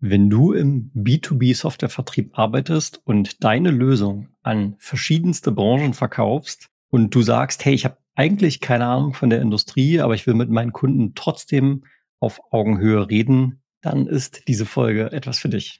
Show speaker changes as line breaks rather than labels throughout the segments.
Wenn du im B2B-Softwarevertrieb arbeitest und deine Lösung an verschiedenste Branchen verkaufst und du sagst, hey, ich habe eigentlich keine Ahnung von der Industrie, aber ich will mit meinen Kunden trotzdem auf Augenhöhe reden, dann ist diese Folge etwas für dich.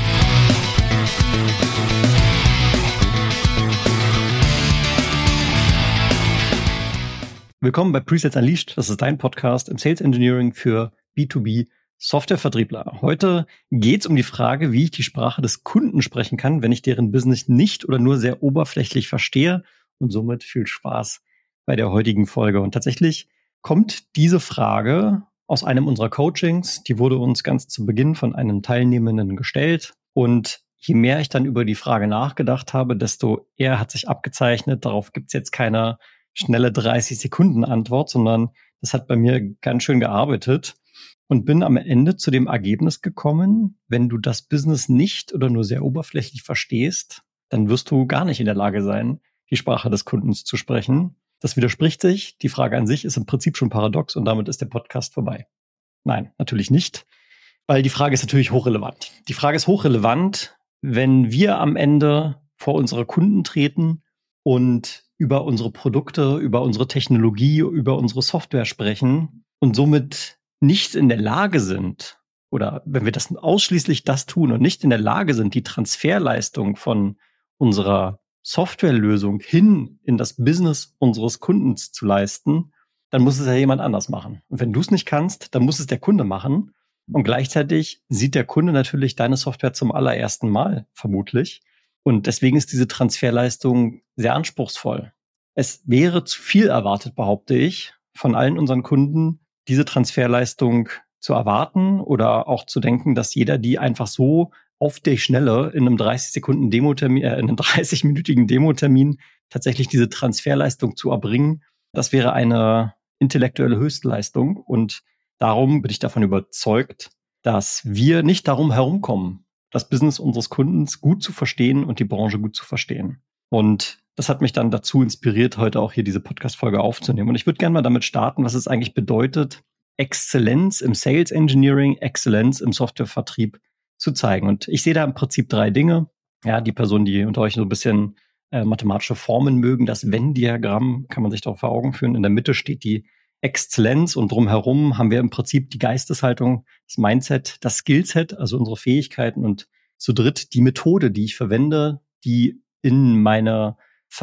Willkommen bei Presets Unleashed. Das ist dein Podcast im Sales Engineering für B2B Softwarevertriebler. Heute geht es um die Frage, wie ich die Sprache des Kunden sprechen kann, wenn ich deren Business nicht oder nur sehr oberflächlich verstehe. Und somit viel Spaß bei der heutigen Folge. Und tatsächlich kommt diese Frage aus einem unserer Coachings. Die wurde uns ganz zu Beginn von einem Teilnehmenden gestellt. Und je mehr ich dann über die Frage nachgedacht habe, desto eher hat sich abgezeichnet, darauf gibt es jetzt keine schnelle 30-Sekunden-Antwort, sondern das hat bei mir ganz schön gearbeitet und bin am Ende zu dem Ergebnis gekommen, wenn du das Business nicht oder nur sehr oberflächlich verstehst, dann wirst du gar nicht in der Lage sein, die Sprache des Kundens zu sprechen. Das widerspricht sich. Die Frage an sich ist im Prinzip schon paradox und damit ist der Podcast vorbei. Nein, natürlich nicht, weil die Frage ist natürlich hochrelevant. Die Frage ist hochrelevant, wenn wir am Ende vor unsere Kunden treten und über unsere Produkte, über unsere Technologie, über unsere Software sprechen und somit nicht in der Lage sind, oder wenn wir das ausschließlich das tun und nicht in der Lage sind, die Transferleistung von unserer Softwarelösung hin in das Business unseres Kundens zu leisten, dann muss es ja jemand anders machen. Und wenn du es nicht kannst, dann muss es der Kunde machen. Und gleichzeitig sieht der Kunde natürlich deine Software zum allerersten Mal, vermutlich. Und deswegen ist diese Transferleistung sehr anspruchsvoll. Es wäre zu viel erwartet, behaupte ich, von allen unseren Kunden, diese Transferleistung zu erwarten oder auch zu denken, dass jeder die einfach so auf die Schnelle in einem 30-minütigen Demotermin tatsächlich diese Transferleistung zu erbringen. Das wäre eine intellektuelle Höchstleistung. Und darum bin ich davon überzeugt, dass wir nicht darum herumkommen, das Business unseres Kundens gut zu verstehen und die Branche gut zu verstehen. Und das hat mich dann dazu inspiriert, heute auch hier diese Podcast-Folge aufzunehmen. Und ich würde gerne mal damit starten, was es eigentlich bedeutet, Exzellenz im Sales Engineering, Exzellenz im Softwarevertrieb zu zeigen. Und ich sehe da im Prinzip 3 Dinge. Ja, die Personen, die unter euch so ein bisschen mathematische Formen mögen, das Venn-Diagramm kann man sich doch vor Augen führen. In der Mitte steht die Exzellenz und drumherum haben wir im Prinzip die Geisteshaltung, das Mindset, das Skillset, also unsere Fähigkeiten und zu dritt die Methode, die ich verwende, die in meine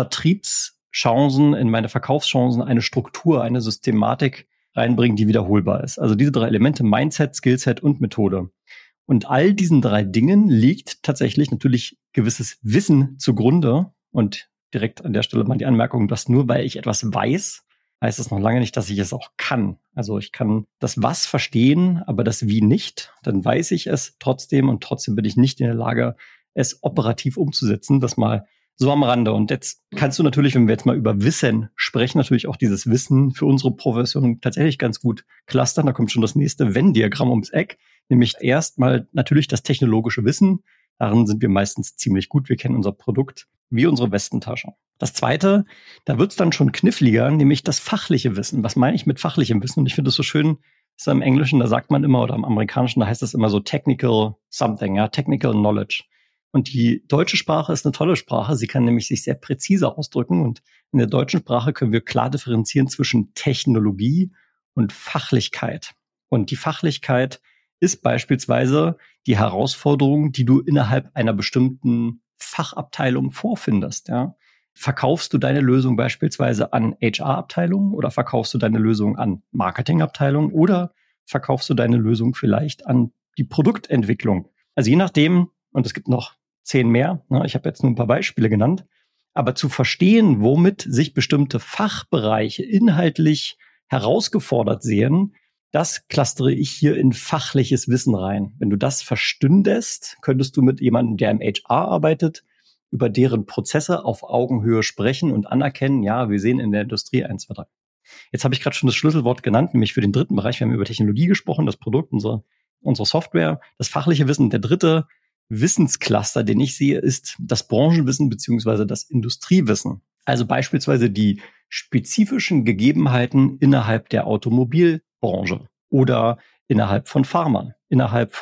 Vertriebschancen, in meine Verkaufschancen eine Struktur, eine Systematik reinbringen, die wiederholbar ist. Also diese 3 Elemente, Mindset, Skillset und Methode. Und all diesen 3 Dingen liegt tatsächlich natürlich gewisses Wissen zugrunde. Und direkt an der Stelle mal die Anmerkung, dass nur weil ich etwas weiß, heißt das noch lange nicht, dass ich es auch kann. Also ich kann das Was verstehen, aber das Wie nicht. Dann weiß ich es trotzdem und trotzdem bin ich nicht in der Lage, es operativ umzusetzen. Das mal so am Rande. Und jetzt kannst du natürlich, wenn wir jetzt mal über Wissen sprechen, natürlich auch dieses Wissen für unsere Profession tatsächlich ganz gut clustern. Da kommt schon das nächste Venn-Diagramm ums Eck. Nämlich erstmal natürlich das technologische Wissen. Darin sind wir meistens ziemlich gut. Wir kennen unser Produkt wie unsere Westentasche. Das Zweite, da wird es dann schon kniffliger, nämlich das fachliche Wissen. Was meine ich mit fachlichem Wissen? Und ich finde es so schön, ist im Englischen, da sagt man immer, oder im Amerikanischen, da heißt es immer so technical something, ja, technical knowledge. Und die deutsche Sprache ist eine tolle Sprache. Sie kann nämlich sich sehr präzise ausdrücken. Und in der deutschen Sprache können wir klar differenzieren zwischen Technologie und Fachlichkeit. Und die Fachlichkeit ist beispielsweise die Herausforderung, die du innerhalb einer bestimmten Fachabteilung vorfindest. Ja? Verkaufst du deine Lösung beispielsweise an HR-Abteilungen oder verkaufst du deine Lösung an Marketingabteilungen oder verkaufst du deine Lösung vielleicht an die Produktentwicklung? Also je nachdem, und es gibt noch 10 mehr, ne? Ich habe jetzt nur ein paar Beispiele genannt, aber zu verstehen, womit sich bestimmte Fachbereiche inhaltlich herausgefordert sehen, das clustere ich hier in fachliches Wissen rein. Wenn du das verstündest, könntest du mit jemandem, der im HR arbeitet, über deren Prozesse auf Augenhöhe sprechen und anerkennen, ja, wir sehen in der Industrie 1, 2, 3. Jetzt habe ich gerade schon das Schlüsselwort genannt, nämlich für den dritten Bereich. Wir haben über Technologie gesprochen, das Produkt, unsere Software, das fachliche Wissen. Der dritte Wissenscluster, den ich sehe, ist das Branchenwissen beziehungsweise das Industriewissen. Also beispielsweise die spezifischen Gegebenheiten innerhalb der Automobilbranche oder innerhalb von Pharma, innerhalb von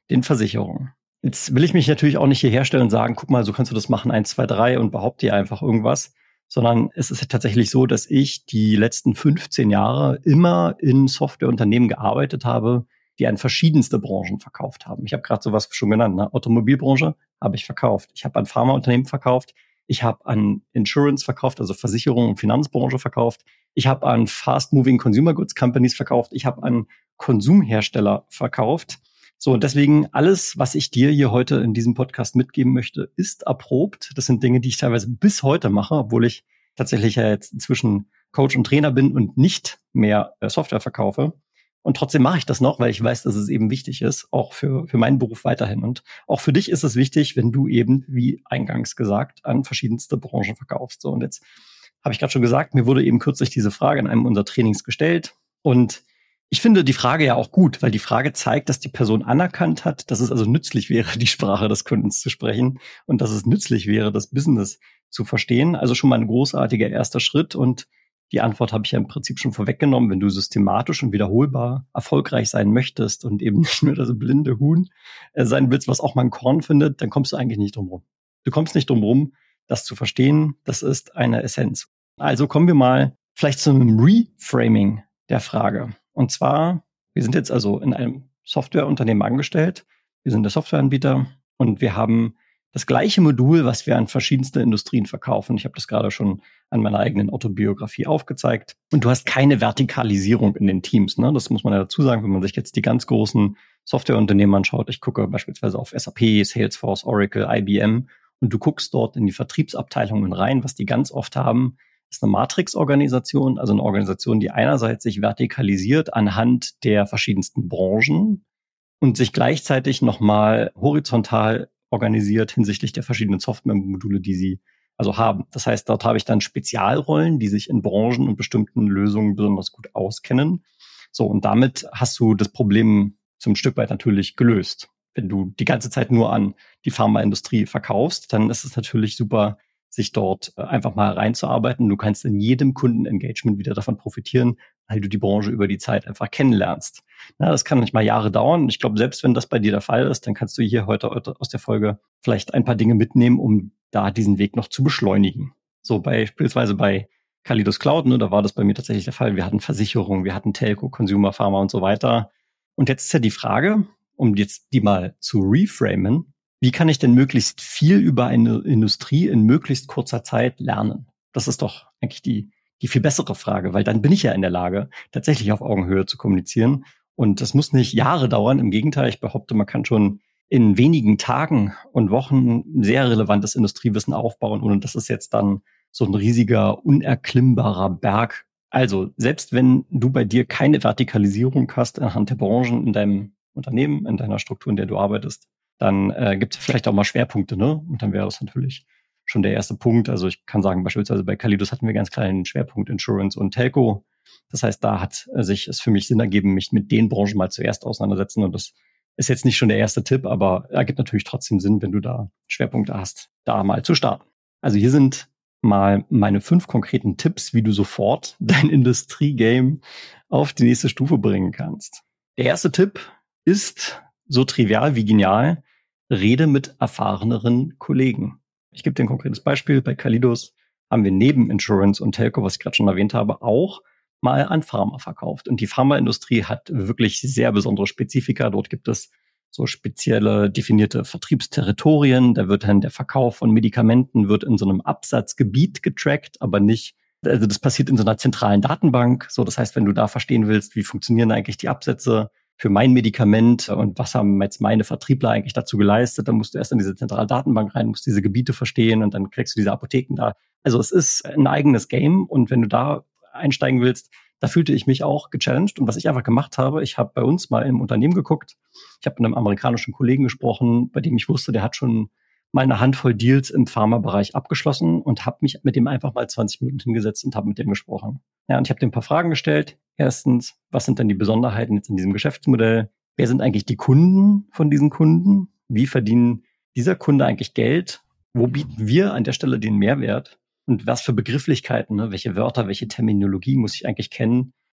den Versicherungen. Jetzt will ich mich natürlich auch nicht hier herstellen und sagen, guck mal, so kannst du das machen, 1, 2, 3 und behaupte dir einfach irgendwas, sondern es ist tatsächlich so, dass ich die letzten 15 Jahre immer in Softwareunternehmen gearbeitet habe, die an verschiedenste Branchen verkauft haben. Ich habe gerade sowas schon genannt, ne? Automobilbranche habe ich verkauft. Ich habe an Pharmaunternehmen verkauft. Ich habe an Insurance verkauft, also Versicherung und Finanzbranche verkauft. Ich habe an Fast-Moving Consumer Goods Companies verkauft. Ich habe an Konsumhersteller verkauft. So, und deswegen alles, was ich dir hier heute in diesem Podcast mitgeben möchte, ist erprobt. Das sind Dinge, die ich teilweise bis heute mache, obwohl ich tatsächlich ja jetzt inzwischen Coach und Trainer bin und nicht mehr Software verkaufe. Und trotzdem mache ich das noch, weil ich weiß, dass es eben wichtig ist, auch für meinen Beruf weiterhin. Und auch für dich ist es wichtig, wenn du eben, wie eingangs gesagt, an verschiedenste Branchen verkaufst. So, und jetzt habe ich gerade schon gesagt, mir wurde eben kürzlich diese Frage in einem unserer Trainings gestellt. Und ich finde die Frage ja auch gut, weil die Frage zeigt, dass die Person anerkannt hat, dass es also nützlich wäre, die Sprache des Kundens zu sprechen und dass es nützlich wäre, das Business zu verstehen. Also schon mal ein großartiger erster Schritt. Und die Antwort habe ich ja im Prinzip schon vorweggenommen. Wenn du systematisch und wiederholbar erfolgreich sein möchtest und eben nicht nur das blinde Huhn sein willst, was auch mal ein Korn findet, dann kommst du eigentlich nicht drum rum. Du kommst nicht drum rum, das zu verstehen. Das ist eine Essenz. Also kommen wir mal vielleicht zu einem Reframing der Frage. Und zwar, wir sind jetzt also in einem Softwareunternehmen angestellt. Wir sind der Softwareanbieter und wir haben das gleiche Modul, was wir an verschiedenste Industrien verkaufen. Ich habe das gerade schon an meiner eigenen Autobiografie aufgezeigt. Und du hast keine Vertikalisierung in den Teams. Ne? Das muss man ja dazu sagen, wenn man sich jetzt die ganz großen Softwareunternehmen anschaut. Ich gucke beispielsweise auf SAP, Salesforce, Oracle, IBM und du guckst dort in die Vertriebsabteilungen rein, was die ganz oft haben, ist eine Matrix-Organisation, also eine Organisation, die einerseits sich vertikalisiert anhand der verschiedensten Branchen und sich gleichzeitig nochmal horizontal organisiert hinsichtlich der verschiedenen Software-Module, die sie also haben. Das heißt, dort habe ich dann Spezialrollen, die sich in Branchen und bestimmten Lösungen besonders gut auskennen. So, und damit hast du das Problem zum Stück weit natürlich gelöst. Wenn du die ganze Zeit nur an die Pharmaindustrie verkaufst, dann ist es natürlich super, sich dort einfach mal reinzuarbeiten. Du kannst in jedem Kundenengagement wieder davon profitieren, weil du die Branche über die Zeit einfach kennenlernst. Na, das kann manchmal Jahre dauern. Ich glaube, selbst wenn das bei dir der Fall ist, dann kannst du hier heute aus der Folge vielleicht ein paar Dinge mitnehmen, um da diesen Weg noch zu beschleunigen. So beispielsweise bei Kalidos Cloud, ne, da war das bei mir tatsächlich der Fall. Wir hatten Versicherungen, wir hatten Telco, Consumer, Pharma und so weiter. Und jetzt ist ja die Frage, um jetzt die mal zu reframen, wie kann ich denn möglichst viel über eine Industrie in möglichst kurzer Zeit lernen? Das ist doch eigentlich die viel bessere Frage, weil dann bin ich ja in der Lage, tatsächlich auf Augenhöhe zu kommunizieren. Und das muss nicht Jahre dauern. Im Gegenteil, ich behaupte, man kann schon in wenigen Tagen und Wochen sehr relevantes Industriewissen aufbauen, ohne dass es jetzt dann so ein riesiger, unerklimmbarer Berg. Also selbst wenn du bei dir keine Vertikalisierung hast anhand der Branchen in deinem Unternehmen, in deiner Struktur, in der du arbeitest, dann gibt es vielleicht auch mal Schwerpunkte, ne? Und dann wäre das natürlich schon der erste Punkt. Also ich kann sagen, beispielsweise bei Kalidos hatten wir ganz kleinen Schwerpunkt Insurance und Telco. Das heißt, da hat sich es für mich Sinn ergeben, mich mit den Branchen mal zuerst auseinandersetzen. Und das ist jetzt nicht schon der erste Tipp, aber ergibt natürlich trotzdem Sinn, wenn du da Schwerpunkte hast, da mal zu starten. Also hier sind mal meine 5 konkreten Tipps, wie du sofort dein Industriegame auf die nächste Stufe bringen kannst. Der erste Tipp ist so trivial wie genial: Rede mit erfahreneren Kollegen. Ich gebe dir ein konkretes Beispiel. Bei Kalidos haben wir neben Insurance und Telco, was ich gerade schon erwähnt habe, auch mal an Pharma verkauft. Und die Pharmaindustrie hat wirklich sehr besondere Spezifika. Dort gibt es so spezielle definierte Vertriebsterritorien. Da wird dann der Verkauf von Medikamenten wird in so einem Absatzgebiet getrackt, aber nicht, also das passiert in so einer zentralen Datenbank. So, das heißt, wenn du da verstehen willst, wie funktionieren eigentlich die Absätze für mein Medikament und was haben jetzt meine Vertriebler eigentlich dazu geleistet, dann musst du erst in diese zentrale Datenbank rein, musst diese Gebiete verstehen und dann kriegst du diese Apotheken da. Also es ist ein eigenes Game und wenn du da einsteigen willst, da fühlte ich mich auch gechallenged. Und was ich einfach gemacht habe, ich habe bei uns mal im Unternehmen geguckt, ich habe mit einem amerikanischen Kollegen gesprochen, bei dem ich wusste, der hat schon mal eine Handvoll Deals im Pharmabereich abgeschlossen und habe mich mit dem einfach mal 20 Minuten hingesetzt und habe mit dem gesprochen. Ja, und ich habe dem ein paar Fragen gestellt. Erstens, was sind denn die Besonderheiten jetzt in diesem Geschäftsmodell? Wer sind eigentlich die Kunden von diesen Kunden? Wie verdienen dieser Kunde eigentlich Geld? Wo bieten wir an der Stelle den Mehrwert? Und was für Begrifflichkeiten, ne? Welche Wörter, welche Terminologie muss ich eigentlich kennen,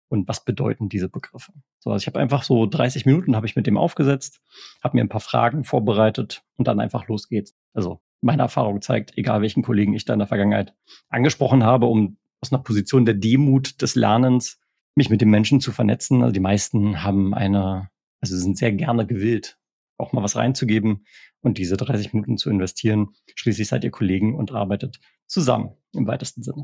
und was bedeuten diese Begriffe. So, also ich habe einfach so 30 Minuten habe ich mit dem aufgesetzt, habe mir ein paar Fragen vorbereitet und dann einfach los geht's. Also meine Erfahrung zeigt, egal welchen Kollegen ich da in der Vergangenheit angesprochen habe, um aus einer Position der Demut des Lernens mich mit den Menschen zu vernetzen. Also die meisten haben also sind sehr gerne gewillt, auch mal was reinzugeben und diese 30 Minuten zu investieren. Schließlich seid ihr Kollegen und arbeitet zusammen im weitesten Sinne.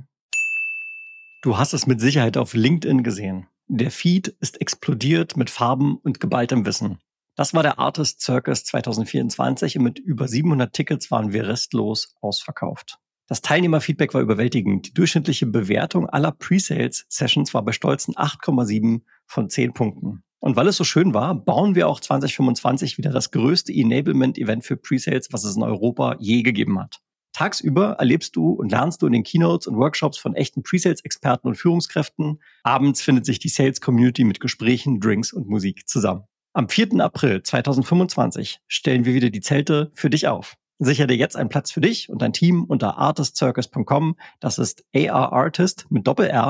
Du hast es mit Sicherheit auf LinkedIn gesehen. Der Feed ist explodiert mit Farben und geballtem Wissen. Das war der Artist Circus 2024 und mit über 700 Tickets waren wir restlos ausverkauft. Das Teilnehmerfeedback war überwältigend. Die durchschnittliche Bewertung aller Pre-Sales-Sessions war bei stolzen 8,7 von 10 Punkten. Und weil es so schön war, bauen wir auch 2025 wieder das größte Enablement-Event für Pre-Sales, was es in Europa je gegeben hat. Tagsüber erlebst du und lernst du in den Keynotes und Workshops von echten Pre-Sales-Experten und Führungskräften. Abends findet sich die Sales-Community mit Gesprächen, Drinks und Musik zusammen. Am 4. April 2025 stellen wir wieder die Zelte für dich auf. Sichere dir jetzt einen Platz für dich und dein Team unter artistcircus.com. Das ist ARartist mit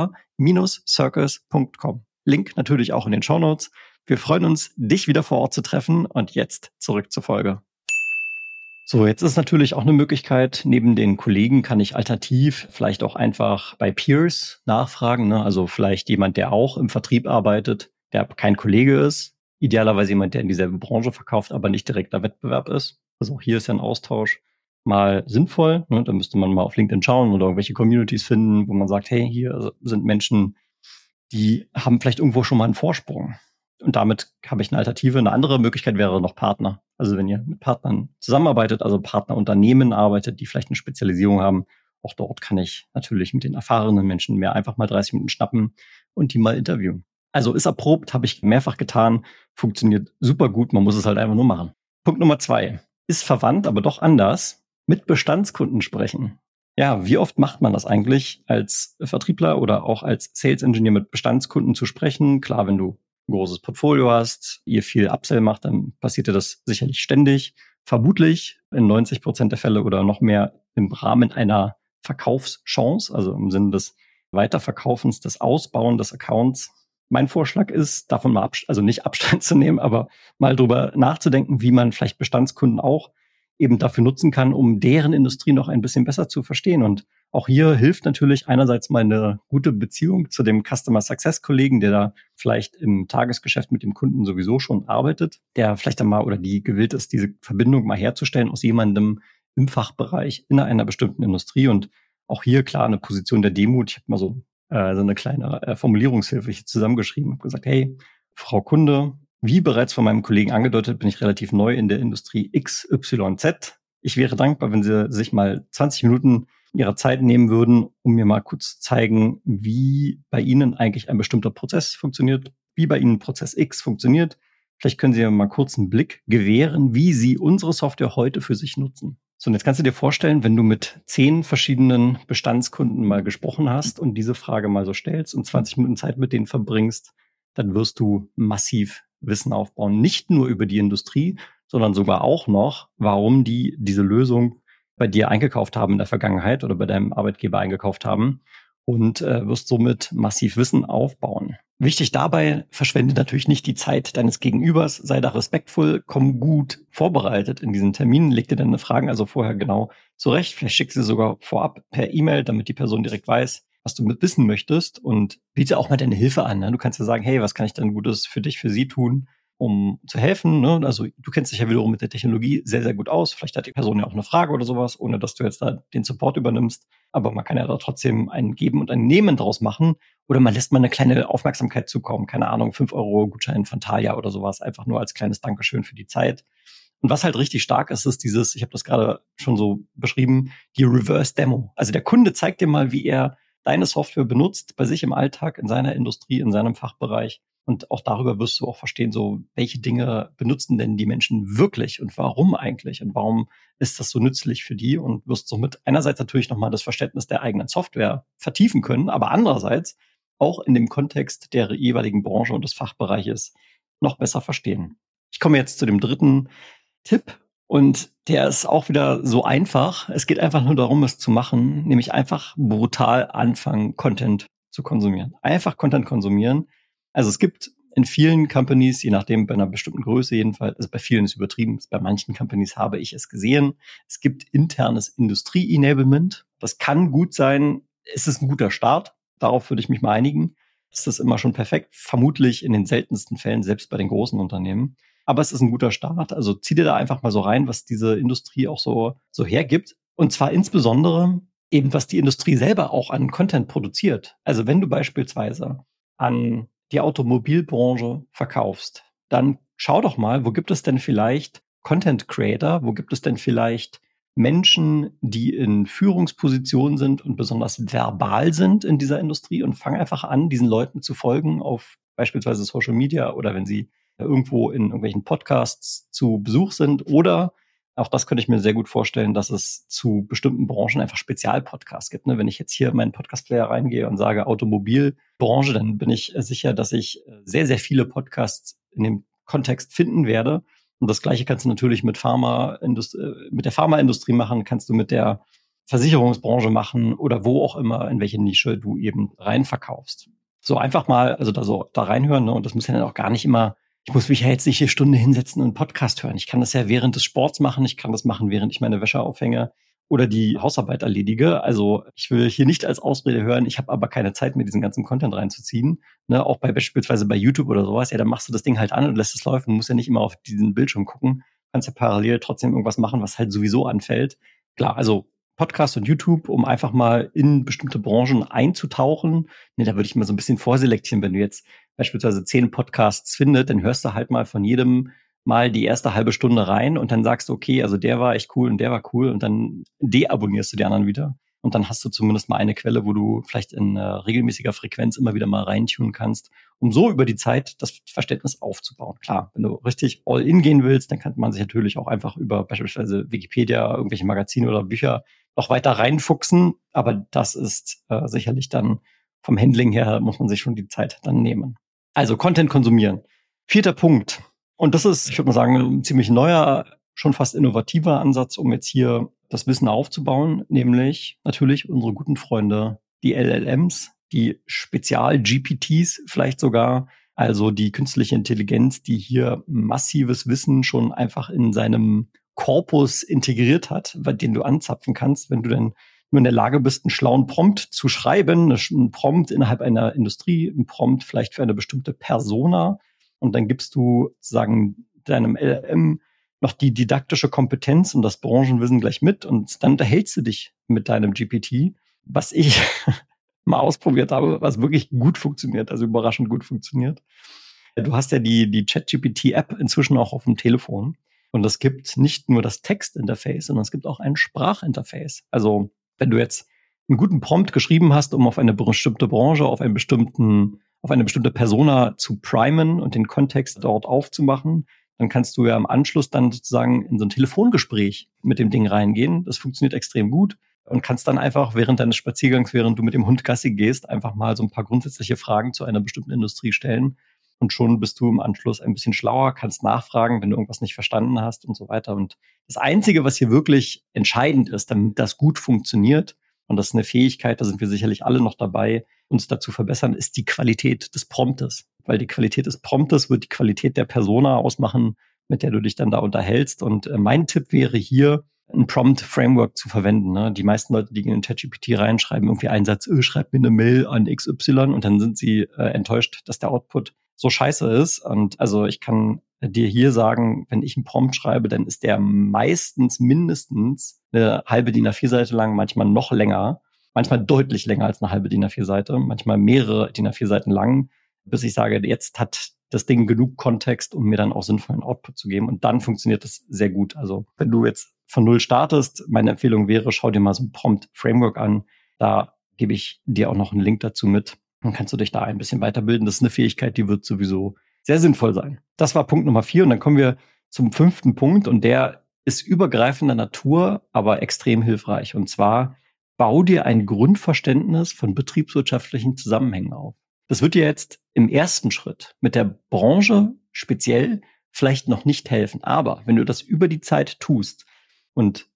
Doppel-R-Circus.com. Link natürlich auch in den Shownotes. Wir freuen uns, dich wieder vor Ort zu treffen. Und jetzt zurück zur Folge. So, jetzt ist natürlich auch eine Möglichkeit, neben den Kollegen kann ich alternativ vielleicht auch einfach bei Peers nachfragen, ne? Also vielleicht jemand, der auch im Vertrieb arbeitet, der kein Kollege ist. Idealerweise jemand, der in dieselbe Branche verkauft, aber nicht direkter Wettbewerb ist. Also auch hier ist ja ein Austausch mal sinnvoll. Ne? Da müsste man mal auf LinkedIn schauen oder irgendwelche Communities finden, wo man sagt, hey, hier sind Menschen, die haben vielleicht irgendwo schon mal einen Vorsprung. Und damit habe ich eine Alternative. Eine andere Möglichkeit wäre noch Partner. Also wenn ihr mit Partnern zusammenarbeitet, also Partnerunternehmen arbeitet, die vielleicht eine Spezialisierung haben, auch dort kann ich natürlich mit den erfahrenen Menschen mehr einfach mal 30 Minuten schnappen und die mal interviewen. Also ist erprobt, habe ich mehrfach getan, funktioniert super gut, man muss es halt einfach nur machen. Punkt Nummer 2. Ist verwandt, aber doch anders. Mit Bestandskunden sprechen. Ja, wie oft macht man das eigentlich als Vertriebler oder auch als Sales Engineer mit Bestandskunden zu sprechen? Klar, wenn du ein großes Portfolio hast, ihr viel Upsell macht, dann passiert dir das sicherlich ständig. Vermutlich in 90% der Fälle oder noch mehr im Rahmen einer Verkaufschance, also im Sinne des Weiterverkaufens, des Ausbauen des Accounts. Mein Vorschlag ist, davon mal also nicht Abstand zu nehmen, aber mal drüber nachzudenken, wie man vielleicht Bestandskunden auch eben dafür nutzen kann, um deren Industrie noch ein bisschen besser zu verstehen. Und auch hier hilft natürlich einerseits mal eine gute Beziehung zu dem Customer Success Kollegen, der da vielleicht im Tagesgeschäft mit dem Kunden sowieso schon arbeitet, der vielleicht dann mal oder die gewillt ist, diese Verbindung mal herzustellen aus jemandem im Fachbereich in einer bestimmten Industrie. Und auch hier klar eine Position der Demut. Ich habe mal so eine kleine Formulierungshilfe hier zusammengeschrieben. Ich habe gesagt, hey, Frau Kunde, wie bereits von meinem Kollegen angedeutet, bin ich relativ neu in der Industrie XYZ. Ich wäre dankbar, wenn Sie sich mal 20 Minuten Ihrer Zeit nehmen würden, um mir mal kurz zu zeigen, wie bei Ihnen eigentlich ein bestimmter Prozess funktioniert, wie bei Ihnen Prozess X funktioniert. Vielleicht können Sie mir mal kurz einen Blick gewähren, wie Sie unsere Software heute für sich nutzen. So, und jetzt kannst du dir vorstellen, wenn du mit 10 verschiedenen Bestandskunden mal gesprochen hast und diese Frage mal so stellst und 20 Minuten Zeit mit denen verbringst, dann wirst du massiv Wissen aufbauen. Nicht nur über die Industrie, sondern sogar auch noch, warum die diese Lösung bei dir eingekauft haben in der Vergangenheit oder bei deinem Arbeitgeber eingekauft haben und wirst somit massiv Wissen aufbauen. Wichtig dabei, verschwende natürlich nicht die Zeit deines Gegenübers, sei da respektvoll, komm gut vorbereitet in diesen Termin, leg dir deine Fragen also vorher genau zurecht, vielleicht schick sie sogar vorab per E-Mail, damit die Person direkt weiß, was du mit wissen möchtest und biete auch mal deine Hilfe an. Ne? Du kannst ja sagen, hey, was kann ich denn Gutes für dich, für sie tun, um zu helfen? Ne? Also du kennst dich ja wiederum mit der Technologie sehr, sehr gut aus. Vielleicht hat die Person ja auch eine Frage oder sowas, ohne dass du jetzt da den Support übernimmst. Aber man kann ja da trotzdem ein Geben und ein Nehmen draus machen. Oder man lässt mal eine kleine Aufmerksamkeit zukommen. Keine Ahnung, 5 € Gutschein von Thalia oder sowas. Einfach nur als kleines Dankeschön für die Zeit. Und was halt richtig stark ist, ist dieses, ich habe das gerade schon so beschrieben, die Reverse Demo. Also der Kunde zeigt dir mal, wie er deine Software benutzt bei sich im Alltag, in seiner Industrie, in seinem Fachbereich. Und auch darüber wirst du auch verstehen, so welche Dinge benutzen denn die Menschen wirklich und warum eigentlich und warum ist das so nützlich für die und wirst somit einerseits natürlich nochmal das Verständnis der eigenen Software vertiefen können, aber andererseits auch in dem Kontext der jeweiligen Branche und des Fachbereiches noch besser verstehen. Ich komme jetzt zu dem dritten Tipp. Und der ist auch wieder so einfach. Es geht einfach nur darum, es zu machen, nämlich einfach brutal anfangen, Content zu konsumieren. Einfach Content konsumieren. Also es gibt in vielen Companies, je nachdem bei einer bestimmten Größe jedenfalls, also bei vielen ist übertrieben, bei manchen Companies habe ich es gesehen, es gibt internes Industrie-Enablement. Das kann gut sein, es ist ein guter Start, darauf würde ich mich mal einigen. Ist das immer schon perfekt? Vermutlich in den seltensten Fällen, selbst bei den großen Unternehmen. Aber es ist ein guter Start. Also zieh dir da einfach mal so rein, was diese Industrie auch so hergibt. Und zwar insbesondere eben, was die Industrie selber auch an Content produziert. Also wenn du beispielsweise an die Automobilbranche verkaufst, dann schau doch mal, wo gibt es denn vielleicht Content Creator, wo gibt es denn vielleicht Menschen, die in Führungspositionen sind und besonders verbal sind in dieser Industrie und fang einfach an, diesen Leuten zu folgen auf beispielsweise Social Media oder wenn sie irgendwo in irgendwelchen Podcasts zu Besuch sind oder auch das könnte ich mir sehr gut vorstellen, dass es zu bestimmten Branchen einfach Spezialpodcasts gibt. Ne? Wenn ich jetzt hier in meinen Podcast-Player reingehe und sage Automobilbranche, dann bin ich sicher, dass ich sehr, sehr viele Podcasts in dem Kontext finden werde. Und das Gleiche kannst du natürlich mit mit der Pharmaindustrie machen, kannst du mit der Versicherungsbranche machen oder wo auch immer, in welche Nische du eben reinverkaufst. So einfach mal, also da reinhören, ne? Und das muss ja dann auch gar nicht immer, ich muss mich ja jetzt nicht eine Stunde hinsetzen und einen Podcast hören. Ich kann das ja während des Sports machen, ich kann das machen, während ich meine Wäsche aufhänge oder die Hausarbeit erledige. Also ich will hier nicht als Ausrede hören, ich habe aber keine Zeit, mir diesen ganzen Content reinzuziehen. Ne, auch beispielsweise bei YouTube oder sowas, ja, dann machst du das Ding halt an und lässt es laufen. Du musst ja nicht immer auf diesen Bildschirm gucken. Du kannst ja parallel trotzdem irgendwas machen, was halt sowieso anfällt. Klar, also Podcast und YouTube, um einfach mal in bestimmte Branchen einzutauchen. Ne, da würde ich mal so ein bisschen vorselektieren. Wenn du jetzt beispielsweise 10 Podcasts findest, dann hörst du halt mal von jedem mal die erste halbe Stunde rein und dann sagst du, okay, also der war echt cool und der war cool und dann deabonnierst du die anderen wieder. Und dann hast du zumindest mal eine Quelle, wo du vielleicht in regelmäßiger Frequenz immer wieder mal reintunen kannst, um so über die Zeit das Verständnis aufzubauen. Klar, wenn du richtig all in gehen willst, dann kann man sich natürlich auch einfach über beispielsweise Wikipedia, irgendwelche Magazine oder Bücher noch weiter reinfuchsen. Aber das ist sicherlich dann vom Handling her, muss man sich schon die Zeit dann nehmen. Also Content konsumieren. 4. Punkt. Und das ist, ich würde mal sagen, ein ziemlich neuer, schon fast innovativer Ansatz, um jetzt hier das Wissen aufzubauen, nämlich natürlich unsere guten Freunde, die LLMs, die Spezial-GPTs vielleicht sogar, also die künstliche Intelligenz, die hier massives Wissen schon einfach in seinem Korpus integriert hat, den du anzapfen kannst, wenn du dann nur in der Lage bist, einen schlauen Prompt zu schreiben, einen Prompt innerhalb einer Industrie, einen Prompt vielleicht für eine bestimmte Persona. Und dann gibst du sozusagen deinem LLM noch die didaktische Kompetenz und das Branchenwissen gleich mit und dann unterhältst du dich mit deinem GPT, was ich mal ausprobiert habe, was wirklich gut funktioniert, also überraschend gut funktioniert. Du hast ja die ChatGPT-App inzwischen auch auf dem Telefon und es gibt nicht nur das Textinterface, sondern es gibt auch ein Sprachinterface. Also wenn du jetzt einen guten Prompt geschrieben hast, um auf eine bestimmte Branche, auf eine bestimmte Persona zu primen und den Kontext dort aufzumachen, dann kannst du ja im Anschluss dann sozusagen in so ein Telefongespräch mit dem Ding reingehen. Das funktioniert extrem gut und kannst dann einfach während deines Spaziergangs, während du mit dem Hund Gassi gehst, einfach mal so ein paar grundsätzliche Fragen zu einer bestimmten Industrie stellen. Und schon bist du im Anschluss ein bisschen schlauer, kannst nachfragen, wenn du irgendwas nicht verstanden hast und so weiter. Und das Einzige, was hier wirklich entscheidend ist, damit das gut funktioniert, und das ist eine Fähigkeit, da sind wir sicherlich alle noch dabei, uns dazu verbessern, ist die Qualität des Promptes. Weil die Qualität des Promptes wird die Qualität der Persona ausmachen, mit der du dich dann da unterhältst. Und mein Tipp wäre hier, ein Prompt-Framework zu verwenden. Ne? Die meisten Leute, die in den ChatGPT reinschreiben, irgendwie einen Satz, schreib mir eine Mail an XY und dann sind sie enttäuscht, dass der Output so scheiße ist. Und also ich kann dir hier sagen, wenn ich einen Prompt schreibe, dann ist der meistens mindestens eine halbe DIN A4-Seite lang, manchmal noch länger, manchmal deutlich länger als eine halbe DIN A4-Seite, manchmal mehrere DIN A4-Seiten lang, bis ich sage, jetzt hat das Ding genug Kontext, um mir dann auch sinnvollen Output zu geben. Und dann funktioniert das sehr gut. Also wenn du jetzt von null startest, meine Empfehlung wäre, schau dir mal so ein Prompt-Framework an. Da gebe ich dir auch noch einen Link dazu mit. Dann kannst du dich da ein bisschen weiterbilden. Das ist eine Fähigkeit, die wird sowieso sehr sinnvoll sein. Das war Punkt Nummer 4. Und dann kommen wir zum 5. Punkt. Und der ist übergreifender Natur, aber extrem hilfreich. Und zwar, bau dir ein Grundverständnis von betriebswirtschaftlichen Zusammenhängen auf. Das wird dir jetzt im ersten Schritt mit der Branche speziell vielleicht noch nicht helfen. Aber wenn du das über die Zeit tust und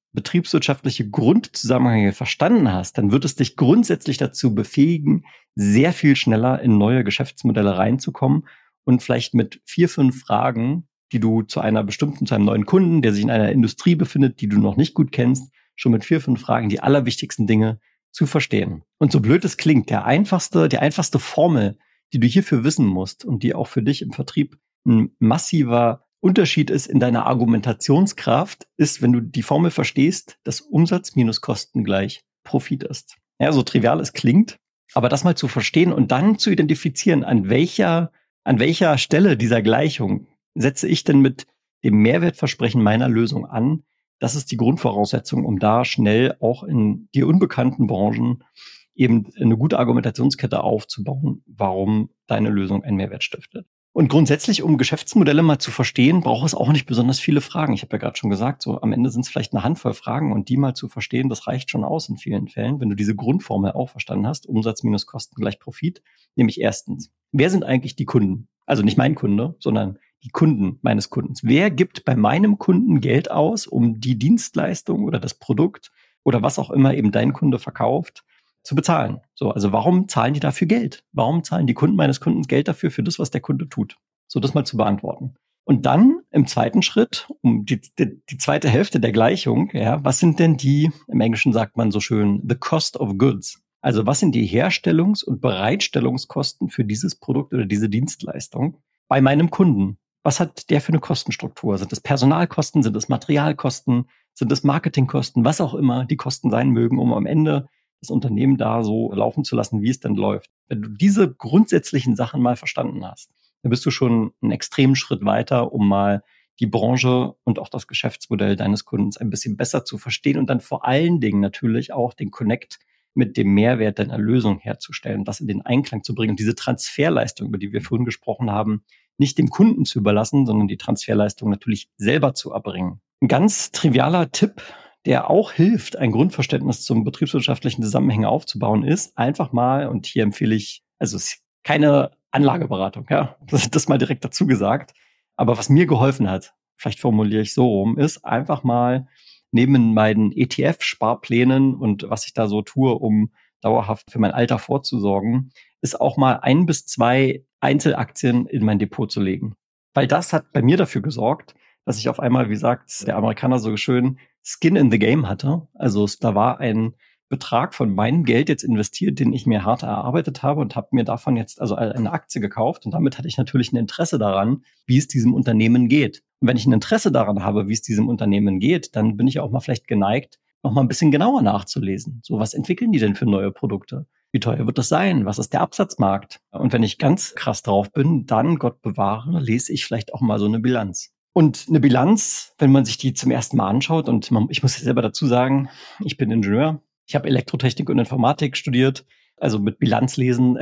betriebswirtschaftliche Grundzusammenhänge verstanden hast, dann wird es dich grundsätzlich dazu befähigen, sehr viel schneller in neue Geschäftsmodelle reinzukommen und vielleicht mit 4, 5 Fragen, die du zu einem neuen Kunden, der sich in einer Industrie befindet, die du noch nicht gut kennst, schon mit 4, 5 Fragen die allerwichtigsten Dinge zu verstehen. Und so blöd es klingt, die einfachste Formel, die du hierfür wissen musst und die auch für dich im Vertrieb ein massiver Unterschied ist in deiner Argumentationskraft, ist, wenn du die Formel verstehst, dass Umsatz minus Kosten gleich Profit ist. Ja, so trivial es klingt, aber das mal zu verstehen und dann zu identifizieren, an welcher Stelle dieser Gleichung setze ich denn mit dem Mehrwertversprechen meiner Lösung an. Das ist die Grundvoraussetzung, um da schnell auch in dir unbekannten Branchen eben eine gute Argumentationskette aufzubauen, warum deine Lösung einen Mehrwert stiftet. Und grundsätzlich, um Geschäftsmodelle mal zu verstehen, braucht es auch nicht besonders viele Fragen. Ich habe ja gerade schon gesagt, so am Ende sind es vielleicht eine Handvoll Fragen und die mal zu verstehen, das reicht schon aus in vielen Fällen, wenn du diese Grundformel auch verstanden hast, Umsatz minus Kosten gleich Profit. Nämlich erstens, wer sind eigentlich die Kunden? Also nicht mein Kunde, sondern die Kunden meines Kundens. Wer gibt bei meinem Kunden Geld aus, um die Dienstleistung oder das Produkt oder was auch immer eben dein Kunde verkauft, zu bezahlen? So, also warum zahlen die dafür Geld? Warum zahlen die Kunden meines Kunden Geld dafür, für das, was der Kunde tut? So, das mal zu beantworten. Und dann im zweiten Schritt, um die zweite Hälfte der Gleichung, ja, was sind denn im Englischen sagt man so schön, the cost of goods? Also was sind die Herstellungs- und Bereitstellungskosten für dieses Produkt oder diese Dienstleistung bei meinem Kunden? Was hat der für eine Kostenstruktur? Sind es Personalkosten? Sind es Materialkosten? Sind es Marketingkosten? Was auch immer die Kosten sein mögen, um am Ende das Unternehmen da so laufen zu lassen, wie es denn läuft. Wenn du diese grundsätzlichen Sachen mal verstanden hast, dann bist du schon einen extremen Schritt weiter, um mal die Branche und auch das Geschäftsmodell deines Kundens ein bisschen besser zu verstehen und dann vor allen Dingen natürlich auch den Connect mit dem Mehrwert deiner Lösung herzustellen, das in den Einklang zu bringen und diese Transferleistung, über die wir vorhin gesprochen haben, nicht dem Kunden zu überlassen, sondern die Transferleistung natürlich selber zu erbringen. Ein ganz trivialer Tipp, der auch hilft, ein Grundverständnis zum betriebswirtschaftlichen Zusammenhänge aufzubauen, ist einfach mal, und hier empfehle ich, also es ist keine Anlageberatung, ja, das mal direkt dazu gesagt, aber was mir geholfen hat, vielleicht formuliere ich so rum, ist einfach mal neben meinen ETF-Sparplänen und was ich da so tue, um dauerhaft für mein Alter vorzusorgen, ist auch mal 1 bis 2 Einzelaktien in mein Depot zu legen. Weil das hat bei mir dafür gesorgt, dass ich auf einmal, wie sagt der Amerikaner so schön, Skin in the Game hatte. Also da war ein Betrag von meinem Geld jetzt investiert, den ich mir hart erarbeitet habe und habe mir davon jetzt also eine Aktie gekauft. Und damit hatte ich natürlich ein Interesse daran, wie es diesem Unternehmen geht. Und wenn ich ein Interesse daran habe, wie es diesem Unternehmen geht, dann bin ich auch mal vielleicht geneigt, noch mal ein bisschen genauer nachzulesen. So, was entwickeln die denn für neue Produkte? Wie teuer wird das sein? Was ist der Absatzmarkt? Und wenn ich ganz krass drauf bin, dann, Gott bewahre, lese ich vielleicht auch mal so eine Bilanz. Und eine Bilanz, wenn man sich die zum ersten Mal anschaut, und ich muss selber dazu sagen, ich bin Ingenieur, ich habe Elektrotechnik und Informatik studiert, also mit Bilanzlesen,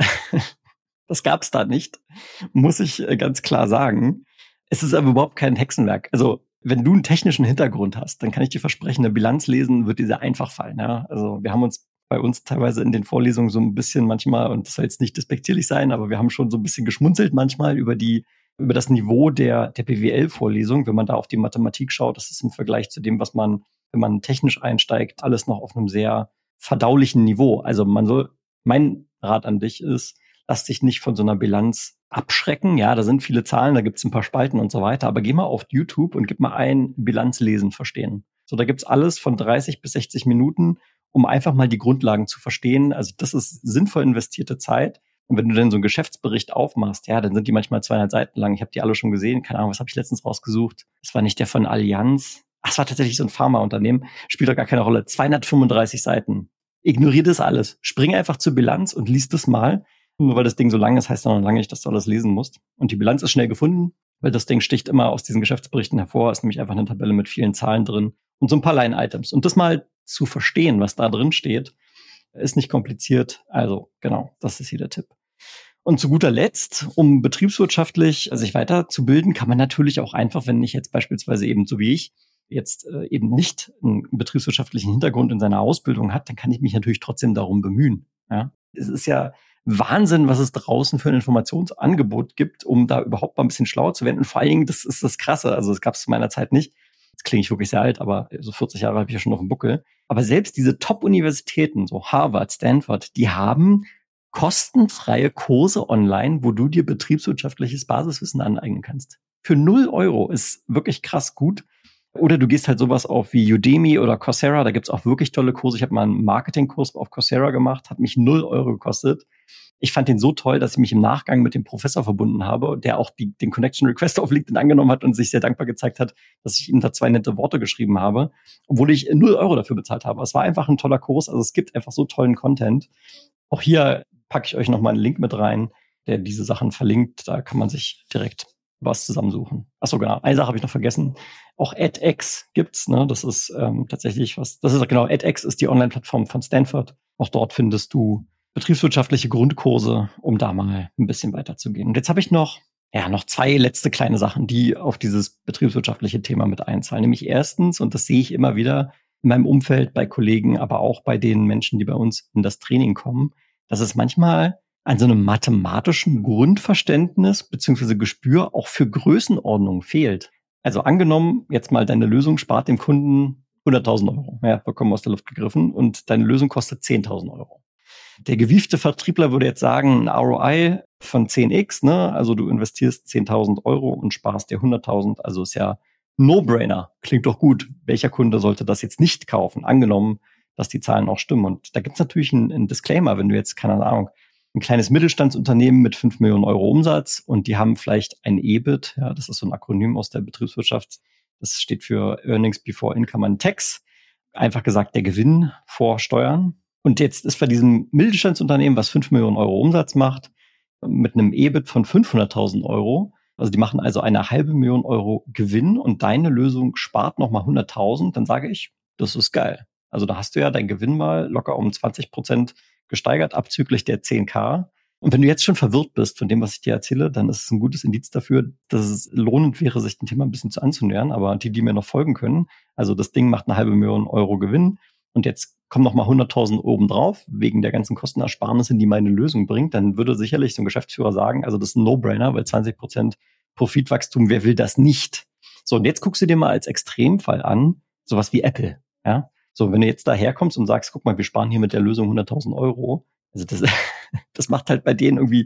das gab es da nicht, muss ich ganz klar sagen. Es ist aber überhaupt kein Hexenwerk. Also wenn du einen technischen Hintergrund hast, dann kann ich dir versprechen, eine Bilanz lesen wird dir sehr einfach fallen. Ja? Also wir haben uns bei uns teilweise in den Vorlesungen so ein bisschen manchmal, und das soll jetzt nicht despektierlich sein, aber wir haben schon so ein bisschen geschmunzelt manchmal über das Niveau der BWL-Vorlesung. Wenn man da auf die Mathematik schaut, das ist im Vergleich zu dem, was man, wenn man technisch einsteigt, alles noch auf einem sehr verdaulichen Niveau. Also mein Rat an dich ist, lass dich nicht von so einer Bilanz abschrecken. Ja, da sind viele Zahlen, da gibt's ein paar Spalten und so weiter. Aber geh mal auf YouTube und gib mal ein Bilanzlesen verstehen. So, da gibt's alles von 30 bis 60 Minuten, um einfach mal die Grundlagen zu verstehen. Also das ist sinnvoll investierte Zeit. Und wenn du dann so einen Geschäftsbericht aufmachst, ja, dann sind die manchmal 200 Seiten lang. Ich habe die alle schon gesehen. Keine Ahnung, was habe ich letztens rausgesucht? Das war nicht der von Allianz. Ach, es war tatsächlich so ein Pharmaunternehmen. Spielt doch gar keine Rolle. 235 Seiten. Ignorier das alles. Spring einfach zur Bilanz und lies das mal. Nur weil das Ding so lang ist, heißt das noch lange nicht, dass du alles lesen musst. Und die Bilanz ist schnell gefunden, weil das Ding sticht immer aus diesen Geschäftsberichten hervor. Ist nämlich einfach eine Tabelle mit vielen Zahlen drin und so ein paar Line-Items. Und das mal zu verstehen, was da drin steht, ist nicht kompliziert. Also genau, das ist hier der Tipp. Und zu guter Letzt, um betriebswirtschaftlich sich weiterzubilden, kann man natürlich auch einfach, wenn ich jetzt beispielsweise eben so wie ich jetzt eben nicht einen betriebswirtschaftlichen Hintergrund in seiner Ausbildung hat, dann kann ich mich natürlich trotzdem darum bemühen. Ja? Es ist ja Wahnsinn, was es draußen für ein Informationsangebot gibt, um da überhaupt mal ein bisschen schlauer zu werden. Und vor allen Dingen, das ist das Krasse, also das gab es zu meiner Zeit nicht. jetzt klinge ich wirklich sehr alt, aber so 40 Jahre habe ich ja schon auf dem Buckel. Aber selbst diese Top-Universitäten, so Harvard, Stanford, die haben kostenfreie Kurse online, wo du dir betriebswirtschaftliches Basiswissen aneignen kannst. Für 0 € ist wirklich krass gut. Oder du gehst halt sowas auf wie Udemy oder Coursera, da gibt's auch wirklich tolle Kurse. Ich habe mal einen Marketingkurs auf Coursera gemacht, hat mich 0 € gekostet. Ich fand den so toll, dass ich mich im Nachgang mit dem Professor verbunden habe, der auch den Connection Request auf LinkedIn angenommen hat und sich sehr dankbar gezeigt hat, dass ich ihm da 2 nette Worte geschrieben habe, obwohl ich 0 € dafür bezahlt habe. Es war einfach ein toller Kurs, also es gibt einfach so tollen Content. Auch hier packe ich euch nochmal einen Link mit rein, der diese Sachen verlinkt. Da kann man sich direkt was zusammensuchen. Achso, genau. Eine Sache habe ich noch vergessen. Auch edX gibt's, ne? Das ist tatsächlich was. Das ist genau, edX ist die Online-Plattform von Stanford. Auch dort findest du betriebswirtschaftliche Grundkurse, um da mal ein bisschen weiterzugehen. Und jetzt habe ich noch 2 letzte kleine Sachen, die auf dieses betriebswirtschaftliche Thema mit einzahlen. Nämlich erstens, und das sehe ich immer wieder in meinem Umfeld bei Kollegen, aber auch bei den Menschen, die bei uns in das Training kommen, dass es manchmal an so einem mathematischen Grundverständnis beziehungsweise Gespür auch für Größenordnung fehlt. Also angenommen, jetzt mal deine Lösung spart dem Kunden 100.000 €. Ja, vollkommen aus der Luft gegriffen. Und deine Lösung kostet 10.000 €. Der gewiefte Vertriebler würde jetzt sagen, ein ROI von 10x, ne? Also du investierst 10.000 € und sparst dir 100.000. Also ist ja No-Brainer. Klingt doch gut. Welcher Kunde sollte das jetzt nicht kaufen? Angenommen, dass die Zahlen auch stimmen. Und da gibt's natürlich einen Disclaimer, wenn du jetzt, keine Ahnung, ein kleines Mittelstandsunternehmen mit 5 Millionen € Umsatz und die haben vielleicht ein EBIT, ja, das ist so ein Akronym aus der Betriebswirtschaft, das steht für Earnings Before Income and Tax, einfach gesagt der Gewinn vor Steuern. Und jetzt ist bei diesem Mittelstandsunternehmen, was 5 Millionen € Umsatz macht, mit einem EBIT von 500.000 €, also die machen also 500.000 € Gewinn und deine Lösung spart nochmal 100.000, dann sage ich, das ist geil. Also da hast du ja dein Gewinn mal locker um 20% gesteigert, abzüglich der 10.000. Und wenn du jetzt schon verwirrt bist von dem, was ich dir erzähle, dann ist es ein gutes Indiz dafür, dass es lohnend wäre, sich dem Thema ein bisschen zu anzunähern. Aber die mir noch folgen können, also das Ding macht 500.000 € Gewinn und jetzt kommen noch mal 100.000 oben drauf, wegen der ganzen Kostenersparnisse, die meine Lösung bringt, dann würde sicherlich so ein Geschäftsführer sagen, also das ist ein No-Brainer, weil 20% Profitwachstum, wer will das nicht? So, und jetzt guckst du dir mal als Extremfall an, sowas wie Apple, ja? So, wenn du jetzt daherkommst und sagst, guck mal, wir sparen hier mit der Lösung 100.000 €, also das macht halt bei denen irgendwie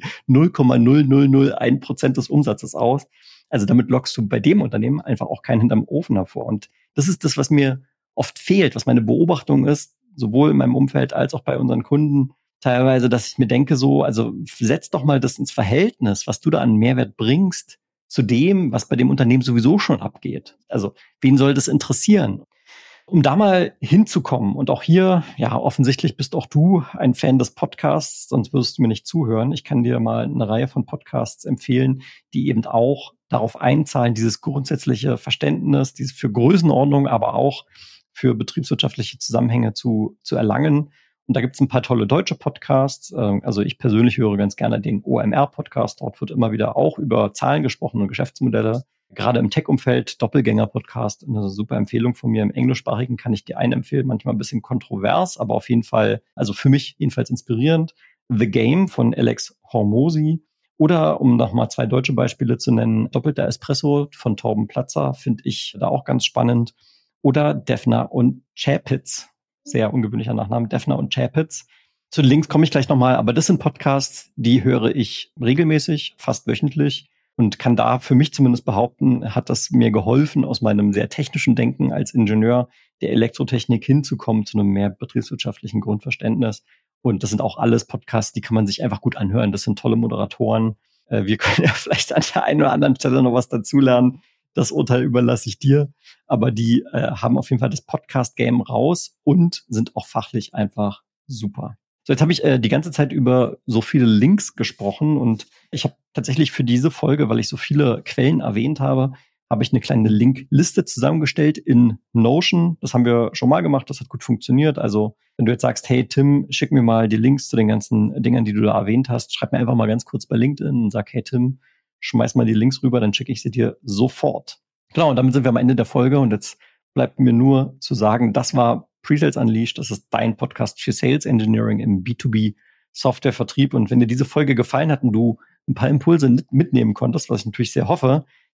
0,0001% des Umsatzes aus. Also damit lockst du bei dem Unternehmen einfach auch keinen hinterm Ofen hervor. Und das ist das, was mir oft fehlt, was meine Beobachtung ist, sowohl in meinem Umfeld als auch bei unseren Kunden teilweise, dass ich mir denke so, also setz doch mal das ins Verhältnis, was du da an Mehrwert bringst, zu dem, was bei dem Unternehmen sowieso schon abgeht. Also wen soll das interessieren? Um da mal hinzukommen, und auch hier, ja, offensichtlich bist auch du ein Fan des Podcasts, sonst würdest du mir nicht zuhören. Ich kann dir mal eine Reihe von Podcasts empfehlen, die eben auch darauf einzahlen, dieses grundsätzliche Verständnis, dieses für Größenordnung, aber auch für betriebswirtschaftliche Zusammenhänge zu erlangen. Und da gibt's ein paar tolle deutsche Podcasts. Also ich persönlich höre ganz gerne den OMR-Podcast. Dort wird immer wieder auch über Zahlen gesprochen und Geschäftsmodelle. Gerade im Tech-Umfeld, Doppelgänger-Podcast, eine super Empfehlung von mir. Im Englischsprachigen kann ich dir einen empfehlen, manchmal ein bisschen kontrovers, aber auf jeden Fall, also für mich jedenfalls inspirierend. The Game von Alex Hormozy. Oder, um nochmal 2 deutsche Beispiele zu nennen, Doppelter Espresso von Torben Platzer finde ich da auch ganz spannend. Oder Defner und Chapitz. Sehr ungewöhnlicher Nachname, Defner und Chapitz. Zu den Links komme ich gleich nochmal, aber das sind Podcasts, die höre ich regelmäßig, fast wöchentlich. Und kann da für mich zumindest behaupten, hat das mir geholfen, aus meinem sehr technischen Denken als Ingenieur der Elektrotechnik hinzukommen zu einem mehr betriebswirtschaftlichen Grundverständnis. Und das sind auch alles Podcasts, die kann man sich einfach gut anhören. Das sind tolle Moderatoren. Wir können ja vielleicht an der einen oder anderen Stelle noch was dazulernen. Das Urteil überlasse ich dir. Aber die haben auf jeden Fall das Podcast-Game raus und sind auch fachlich einfach super. So, jetzt habe ich die ganze Zeit über so viele Links gesprochen und ich habe tatsächlich für diese Folge, weil ich so viele Quellen erwähnt habe, habe ich eine kleine Linkliste zusammengestellt in Notion. Das haben wir schon mal gemacht, das hat gut funktioniert. Also wenn du jetzt sagst, hey Tim, schick mir mal die Links zu den ganzen Dingern, die du da erwähnt hast, schreib mir einfach mal ganz kurz bei LinkedIn und sag, hey Tim, schmeiß mal die Links rüber, dann schicke ich sie dir sofort. Genau, und damit sind wir am Ende der Folge und jetzt bleibt mir nur zu sagen, das war Pre-Sales Unleashed, das ist dein Podcast für Sales Engineering im B2B Softwarevertrieb. Und wenn dir diese Folge gefallen hat und du ein paar Impulse mitnehmen konntest, was ich natürlich sehr hoffe,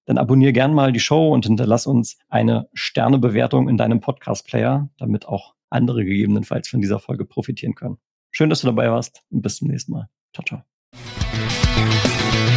dann abonniere gern mal die Show und hinterlass uns eine Sternebewertung in deinem Podcast-Player, damit auch andere gegebenenfalls von dieser Folge profitieren können. Schön, dass du dabei warst und bis zum nächsten Mal. Ciao, ciao.